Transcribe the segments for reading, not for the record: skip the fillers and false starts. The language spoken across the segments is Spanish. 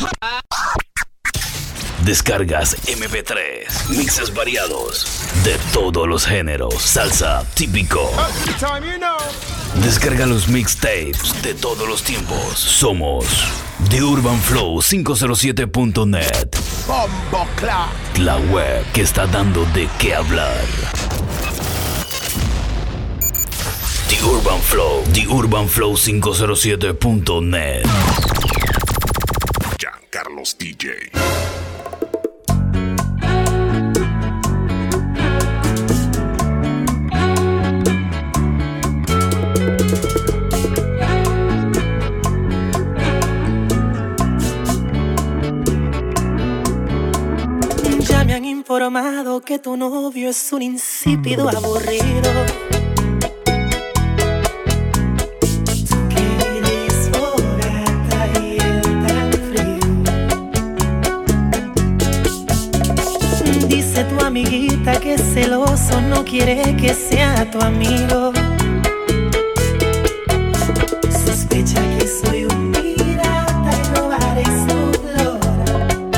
Descargas MP3, mixes variados de todos los géneros, salsa, típico. Descarga los mixtapes de todos los tiempos. Somos TheUrbanFlow507.net, la web que está dando de qué hablar. TheUrbanFlow507.net. Carlos DJ. Ya me han informado que tu novio es un insípido aburrido. Tu amiguita que es celoso no quiere que sea tu amigo. Sospecha que soy un pirata y robaré su flora.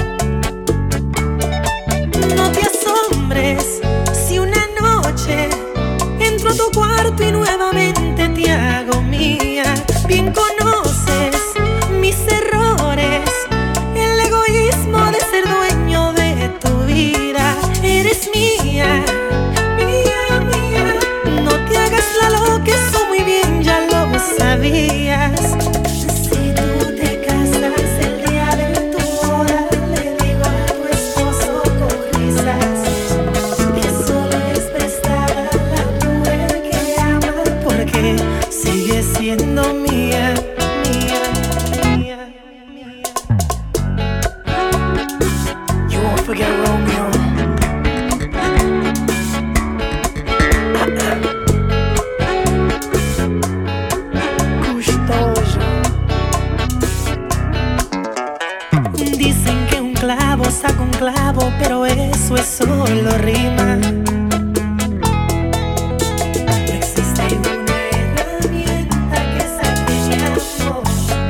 No te asombres si una noche entro a tu cuarto y nuevamente te hago mía. Bien conoces mis errores, el egoísmo de ser dueño de tu vida. Eres mía, mía, mía. No te hagas la loca, eso muy bien ya lo sabías. Si tú te casas el día de tu boda, le digo a tu esposo con risas que solo es prestada la mujer que ama, porque sigue siendo mía, mía, mía, mía. You won't forget Romeo. Dicen que un clavo saca un clavo, pero eso es solo rima. No existe una herramienta que saque mi amor.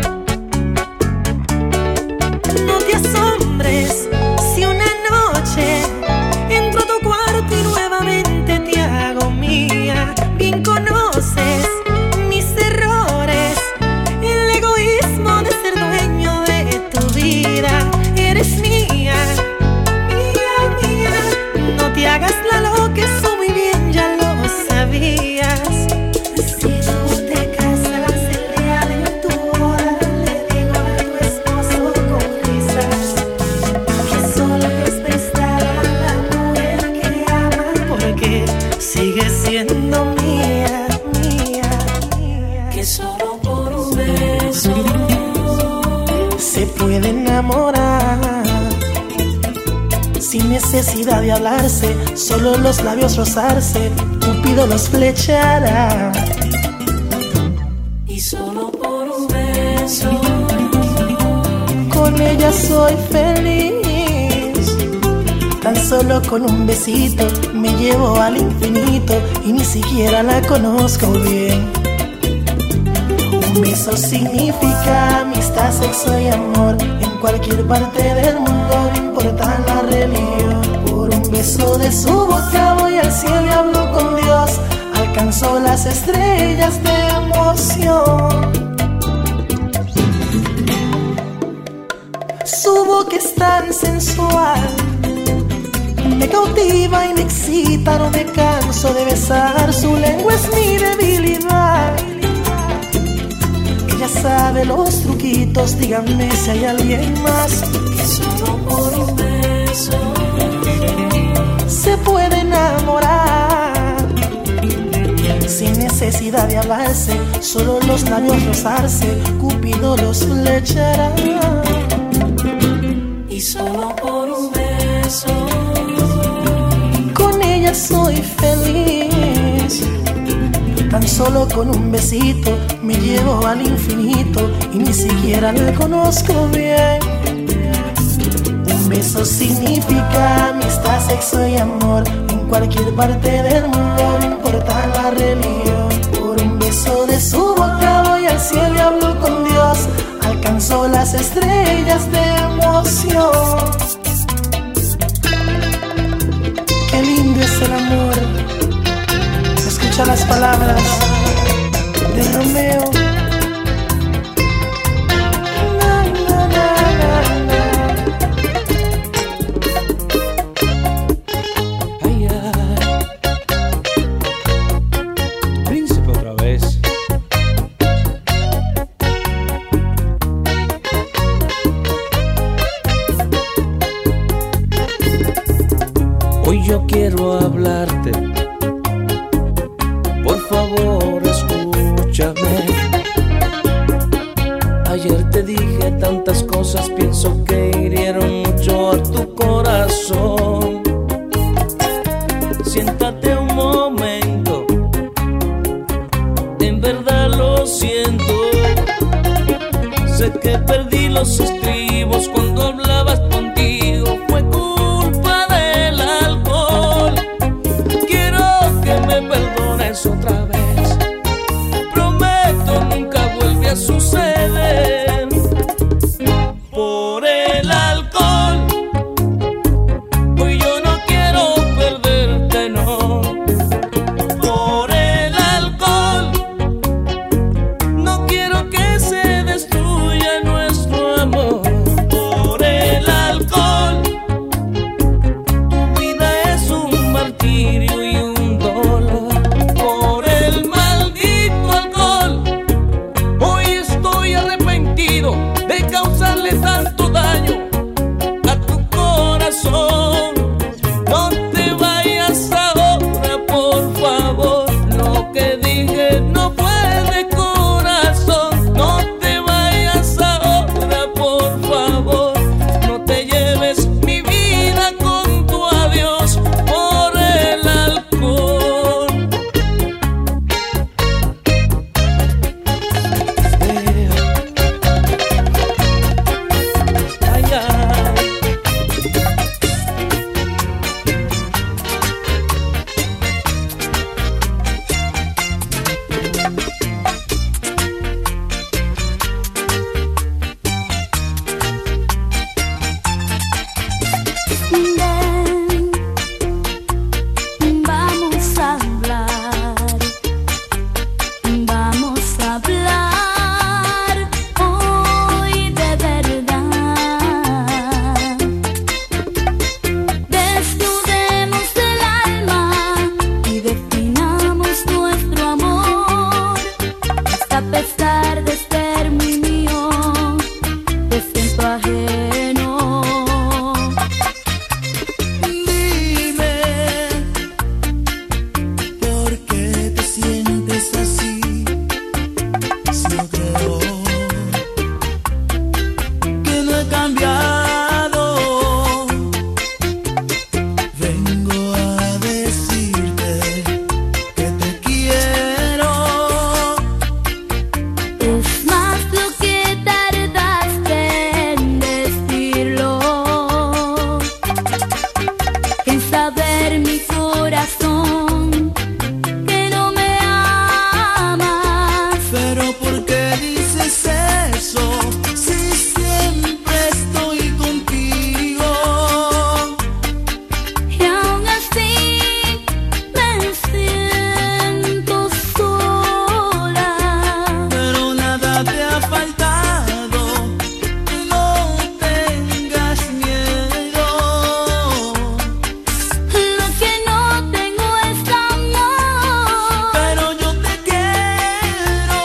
No te asombres si una noche entro a tu cuarto y nuevamente te hago mía. Bien conoces mis errores, el egoísmo de ser dueño de tu vida. Eres mía, mía, mía. No te hagas la loca, eso muy bien ya lo sabías. Si tú te casas el día de tu boda, le digo a tu esposo con risas que solo es prestada la mujer que ama, porque sigue siendo mía, mía, mía. Que solo por un beso se puede enamorar, sin necesidad de hablarse, solo los labios rozarse, Cupido los flechará. Y solo por un beso, con ella soy feliz. Tan solo con un besito me llevo al infinito y ni siquiera la conozco bien. Un beso significa amistad, sexo y amor. En cualquier parte del mundo, no importa la religión. Por un beso de su boca voy al cielo y hablo con Dios. Alcanzo las estrellas de emoción. Su boca es tan sensual, me cautiva y me excita, no me canso de besar. Su lengua es mi debilidad. Ella sabe los truquitos, díganme si hay alguien más. Que solo por un beso se puede enamorar, sin necesidad de hablarse, solo los labios rozarse, Cupido los flechará. Y solo por un beso, con ella soy feliz. Tan solo con un besito me llevo al infinito y ni siquiera la conozco bien. Un beso significa amistad, sexo y amor. En cualquier parte del mundo, no importa la religión. Por un beso de su boca voy al cielo y hablo con Dios. Alcanzo las las estrellas de emoción. Qué lindo es el amor. Escucha las palabras de Romeo. Hoy yo quiero hablarte, por favor escúchame. Ayer te dije tantas cosas, pienso que hirieron mucho a tu corazón. Siéntate un momento, en verdad lo siento. Sé que perdí los estribos cuando hablabas contigo, fue culpa del alcohol. Quiero que me perdones otra vez, prometo nunca vuelve a suceder. Por el alcohol, hoy yo no quiero perderte, no. Por el alcohol, no quiero que se destruya nuestro amor. Por el alcohol, tu vida es un martirio y un dolor. Por el maldito alcohol, hoy estoy arrepentido de causarle tanto daño a tu corazón. No te vayas ahora, por favor. Lo que dije no fue de corazón. No te vayas ahora, por favor. No te lleves mi vida con tu adiós por el alcohol. Ay, ay. Ven, vamos a hablar hoy de verdad. Desnudemos el alma y definamos nuestro amor. Hasta a pesar de ser muy mío, te siento ajeno. Dime, ¿por qué te sientes así? Si yo creo que no he cambiado, vengo a decirte que te quiero. Es más lo que tardaste en decirlo, en saber mi corazón que no me amas. Pero ¿por qué dices eso si siempre estoy contigo? Y aún así me siento sola. Pero nada te ha faltado, no tengas miedo. Lo que no tengo es amor. Pero yo te quiero.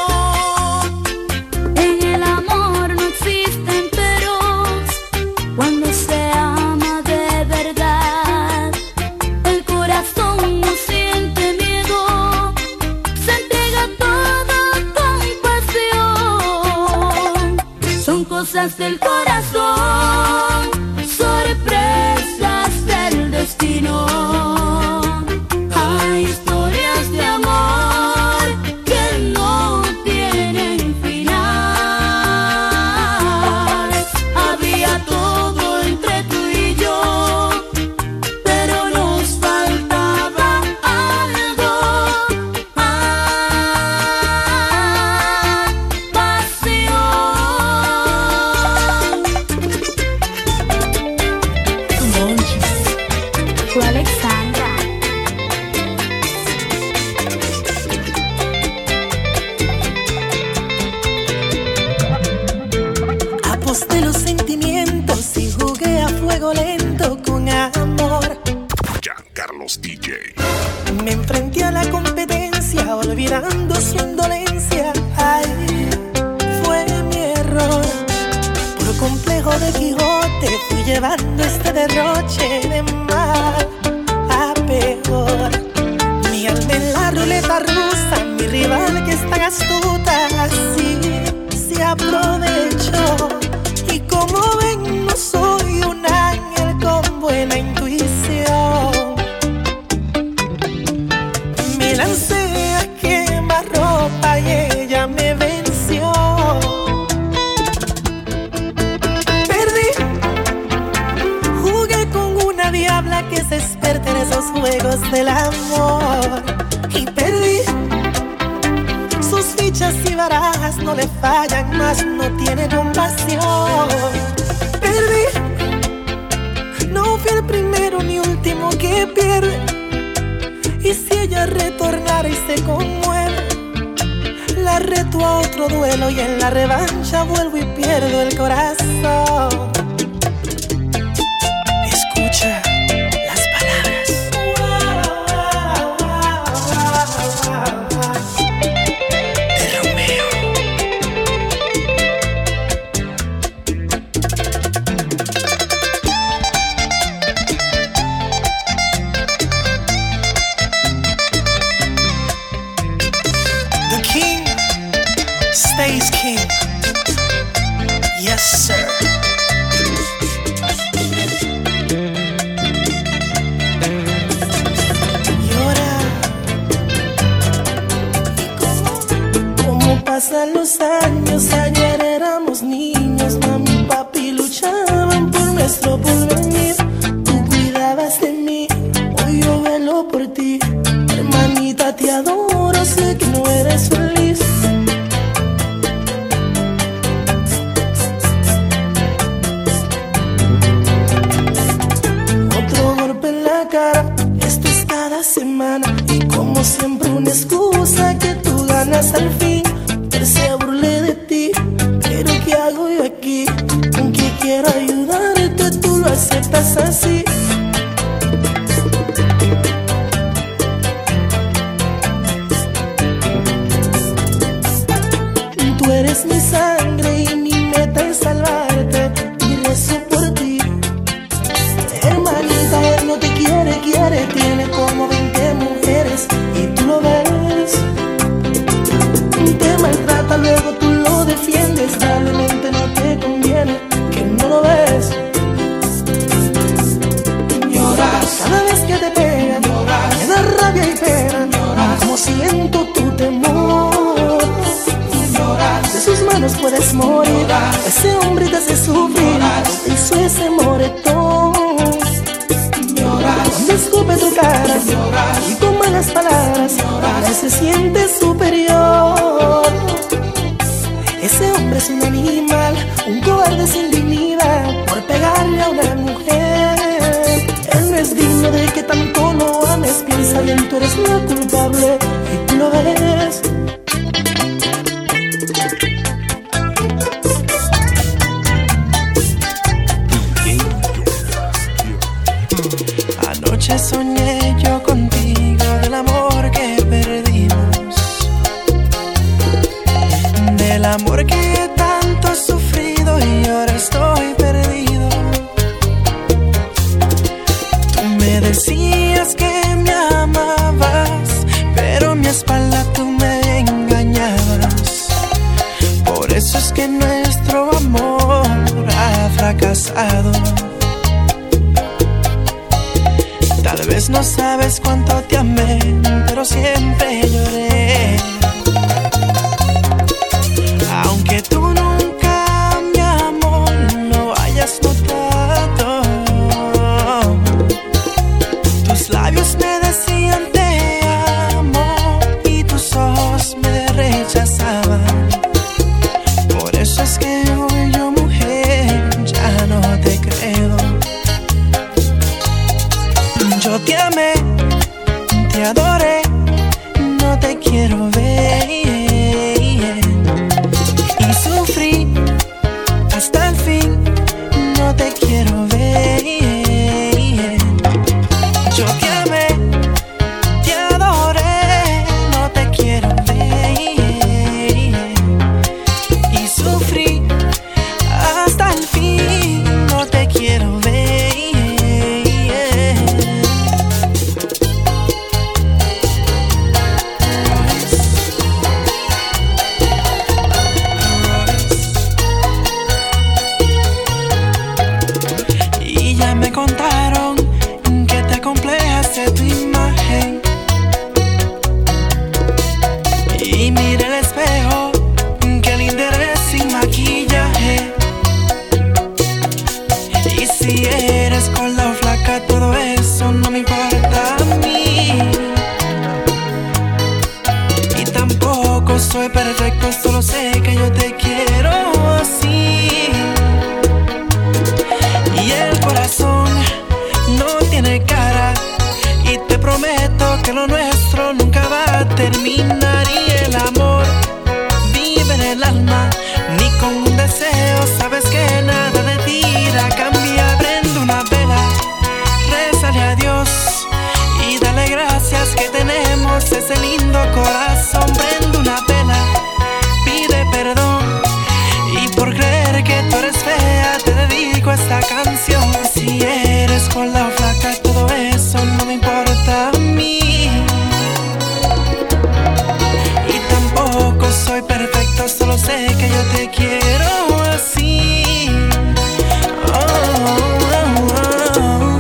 En el amor no existen peros. Cuando se ama de verdad, el corazón no siente miedo, se entrega todo con pasión. Son cosas del corazón, sorpresas del destino. Hay historias de amor que no tienen final. Había todo entre tú y yo, pero nos faltaba algo. Pasión. de los sentimientos y jugué a fuego lento con amor. Giancarlos DJ. Me enfrenté a la competencia olvidando su indolencia. Ay, fue mi error. Por complejo de Quijote fui llevando este derroche de mal a peor. Mi alma en la ruleta rusa, mi rival que es tan astuta, así se aprovechó. Y como ven, no soy un ángel con buena intuición. Me lancé a quemarropa y ella me venció. Perdí, jugué con una diabla que se experta en esos juegos del amor. Y perdí, sus fichas y barajas no le fallan, más no tiene compasión. Perdí, no fui el primero ni último que pierde. Y si ella retornara y se conmueve, la reto a otro duelo y en la revancha vuelvo y pierdo el corazón. Escucha las palabras de Romeo. The king stays king. Yes, sir. Llora. ¿Y cómo pasan los años? Ayer éramos niños, mami y papi luchaban por nuestro porvenir. Tú cuidabas de mí, hoy yo velo por ti. Hermanita, te adoro, sé que no eres feliz. Otro golpe en la cara, esto es cada semana. Y como siempre una excusa que tú ganas al fin. Él se burle de ti, pero ¿qué hago yo aquí? Aunque quiero ayudarte, tú lo aceptas así. Tú eres mi sangre y mi meta es salvarte, y rezo por ti. Hermanita, él no te quiere, tiene como 20 mujeres y tú lo ves. Te maltrata, luego tú lo defiendes, probablemente no te conviene, que no lo ves. Lloras cada vez que te pegan, lloras, me da rabia y pena, lloras, como siento tu temor. De sus manos puedes morir, ese hombre te hace sufrir, te hizo ese moretón. Cuando escupe tu cara y con malas palabras, él se siente superior. Ese hombre es un animal, un cobarde sin dignidad, por pegarle a una mujer. Él no es digno de que tanto lo ames, piensa bien, tú eres la culpable y tú lo ves. Anoche soñé yo contigo del amor que perdimos, del amor que tanto he sufrido y ahora estoy perdido. Tú me decías que me amabas, pero a mi espalda tú me engañabas. Por eso es que nuestro amor ha fracasado. Tal vez no sabes cuánto te amé, pero siempre lloré. Aunque tú nunca, mi amor, lo hayas notado, tus labios me decían te amo y tus ojos me rechazaban. Por eso es que hoy yo, mujer, ya no te creo. Yo te amé, te adoré, no te no te quiero ver. Yo te amé, te adoré, no te quiero ver. Y sufrí hasta el fin, no te quiero ver. Y ya me contaron que te acomplejas de tu imagen. Y mira el espejo, que linda eres sin maquillaje. Y si eres gorda o flaca, todo eso no me importa a mí. Y tampoco soy perfecto, solo sé que yo te quiero así. Y el corazón no tiene cara, y te prometo que lo nuestro nunca va a terminar. Y el amor vive en el alma, ni con un deseo sabes que nada de ti la cambia. Prende una vela, rézale a Dios y dale gracias que tenemos ese lindo corazón. Prende una vela, pide perdón, y por creer que tú eres fea te dedico esta canción. Si eres gorda o flaca, todo eso no me importa a mí. Y tampoco soy perfecto, solo sé que yo te quiero así. Oh, oh, oh.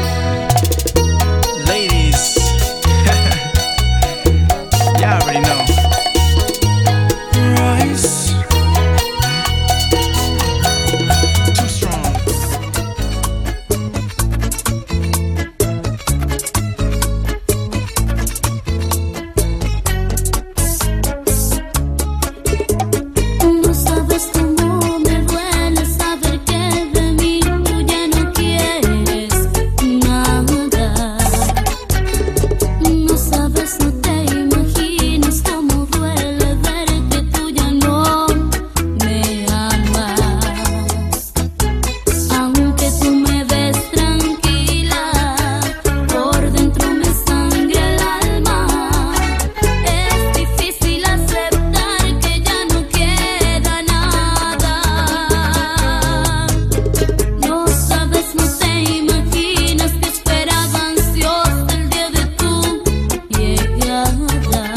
Ladies, you already know. Royce, too strong. No sabes cómo me duele saber que de mí tú ya no quieres nada. No sabes, no te imaginas cómo duele ver que tú ya no me amas. Aunque tú me ves tranquila, por dentro me sangra el alma. Es difícil aceptar que ya no queda nada. No sabes, no te imaginas que esperaba ansiosa el día de tu llegada.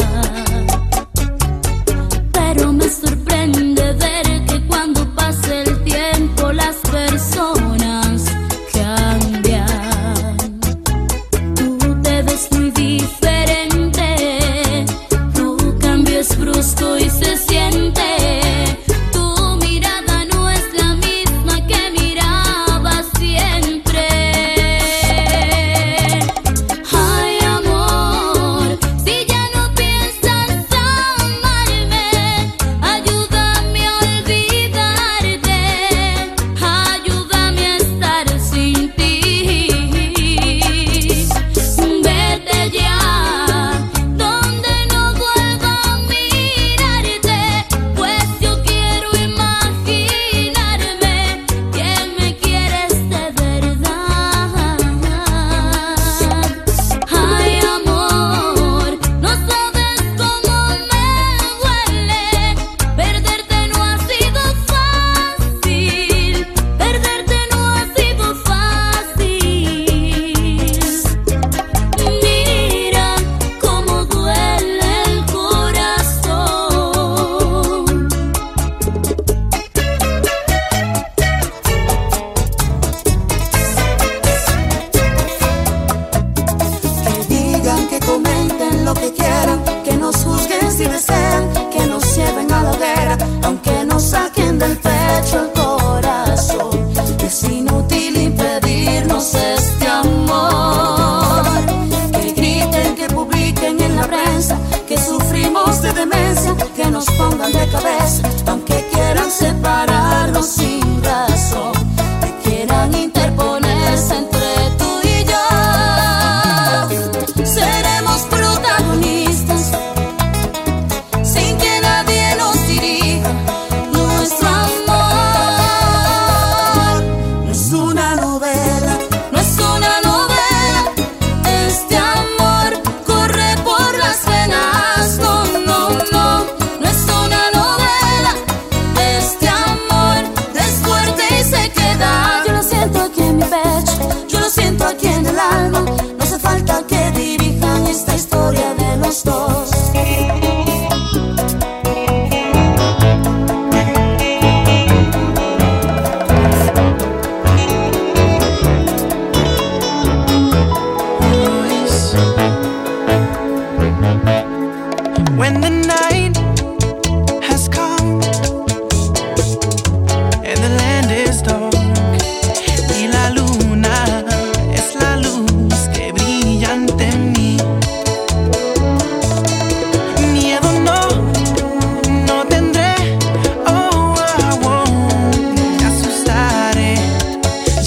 Pero me sorprende ver que cuando pasa el tiempo las personas cambian. Tú te ves muy diferente, tu cambio es brusco y se siente. Tu mirada no es la misma que miraba siempre. Ay, amor, si ya no piensas amarme, ayúdame a olvidarte, ayúdame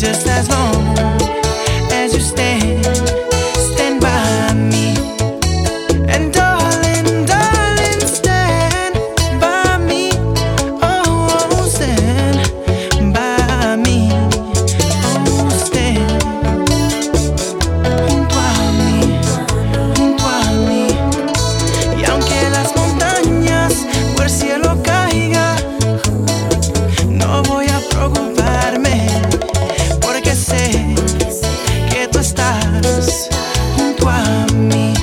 just as long as you stand by me. And darling, darling, stand by me. Oh, stand by me. Oh, stand junto a mí, junto a mí. Y aunque las montañas o el cielo caiga, no voy a preocuparme, porque sé que tú estás junto a mí.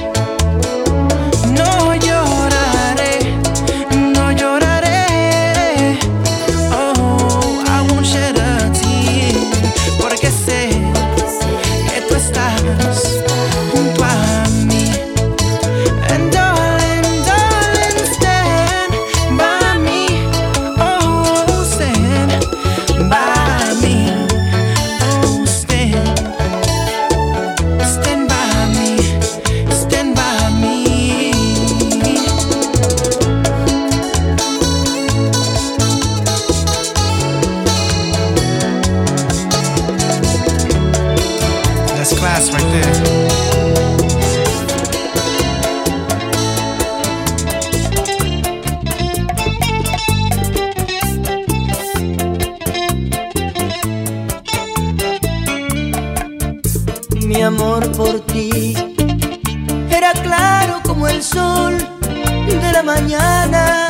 No lloraré, no lloraré. Oh, I won't shed a tear, porque sé que tú estás junto a mí. And darling, darling, stand by me. Oh, stand by me. Oh, stand by me. Stand by me. That's class right there. Mi amor por ti era claro como el sol de la mañana.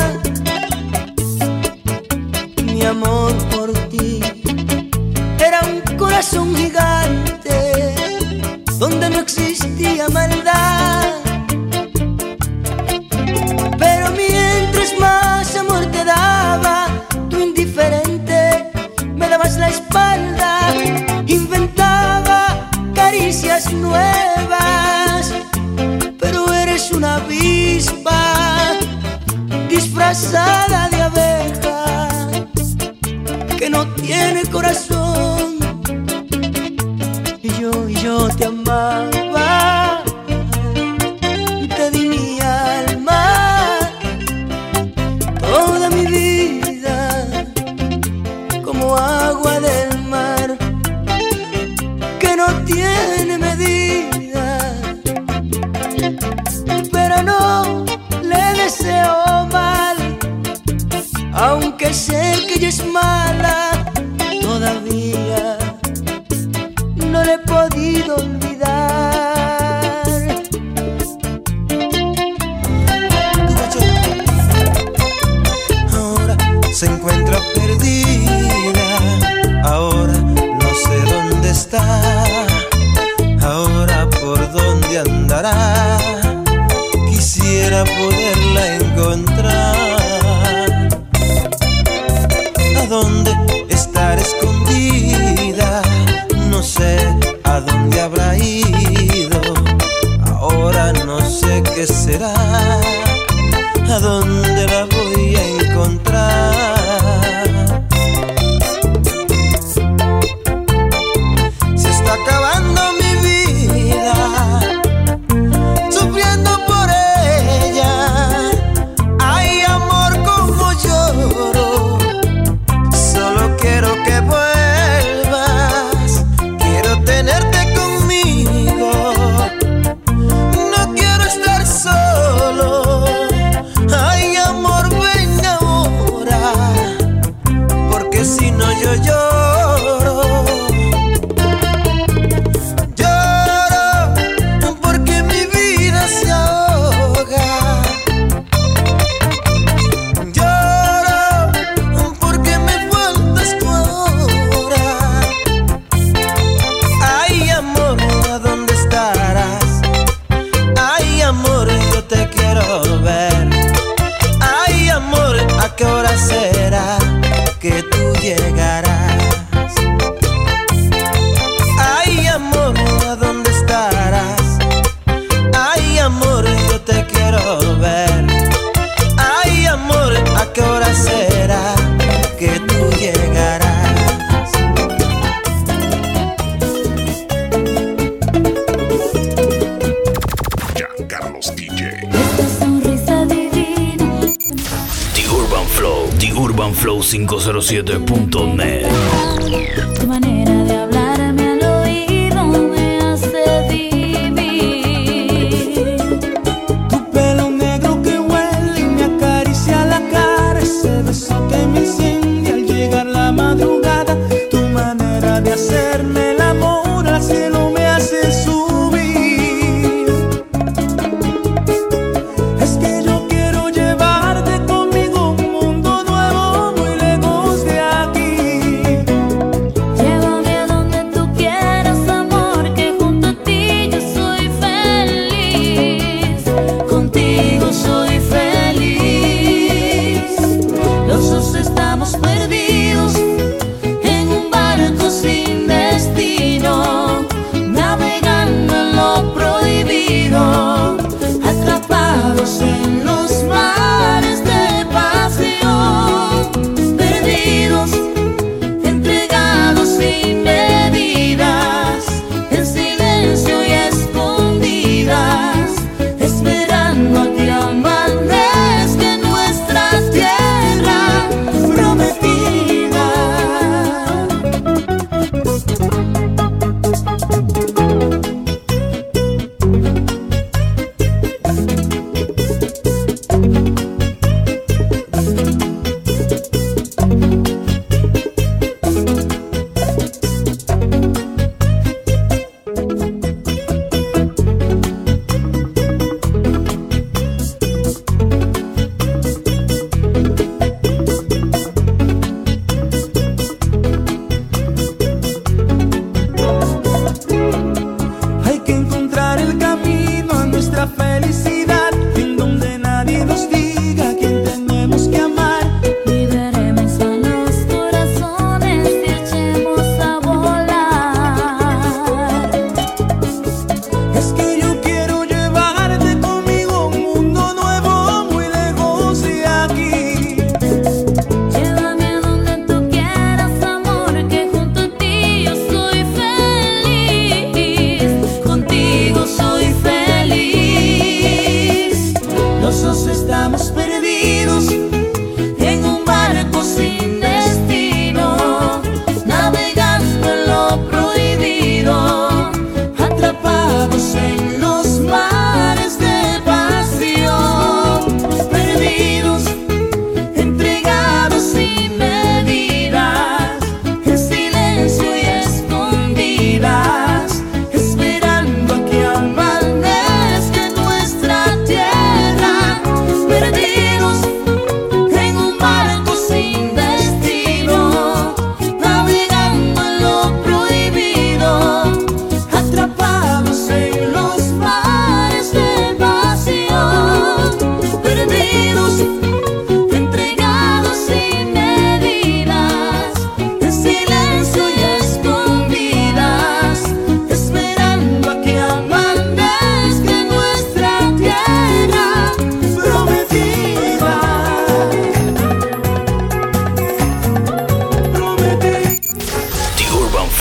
Mi amor por ti era un corazón gigante donde no existía maldad. Pero mientras más amor te daba, tú indiferente me dabas la espalda. Inventaba caricias nuevas, pero eres una avispa disfrazada de abeja que no tiene corazón. Y yo te amaba, te di mi alma, toda mi vida, como agua del mar que no tiene medida. Pero no le deseo mal, aunque sé que ella es mala. Todavía no le he podido olvidar. Ahora se encuentra perdida, ahora no sé dónde está, ahora por dónde andará. Quisiera poderla encontrar. ¿A dónde estará escondida? No sé a dónde habrá ido. Ahora no sé qué será. ¿A dónde la voy a encontrar? Se está acabando mi vida, sufriendo por ella. Ay, amor, como lloro. Solo quiero que vuelvas, quiero tenerte conmigo. No quiero estar solo. Ay, amor, ven ahora, porque si no yo lloro. Lloro porque mi vida se ahoga. Lloro porque me faltas tú ahora. Ay, amor, ¿a dónde estarás? Ay, amor, yo te quiero ver. Ay, amor, ¿a qué hora será que tú llegarás? Ay, amor, ¿a dónde estarás? Ay, amor, yo te quiero ver. Ay, amor, ¿a qué hora será que tú llegarás? Giancarlos DJ. Esta sonrisa divina, The Urban Flow 507.net. tu manera de hablar.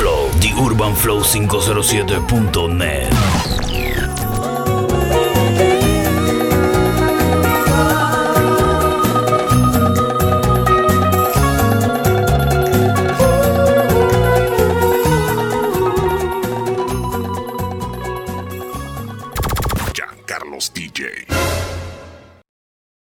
Flow, theurbanflow507.net. Giancarlos DJ.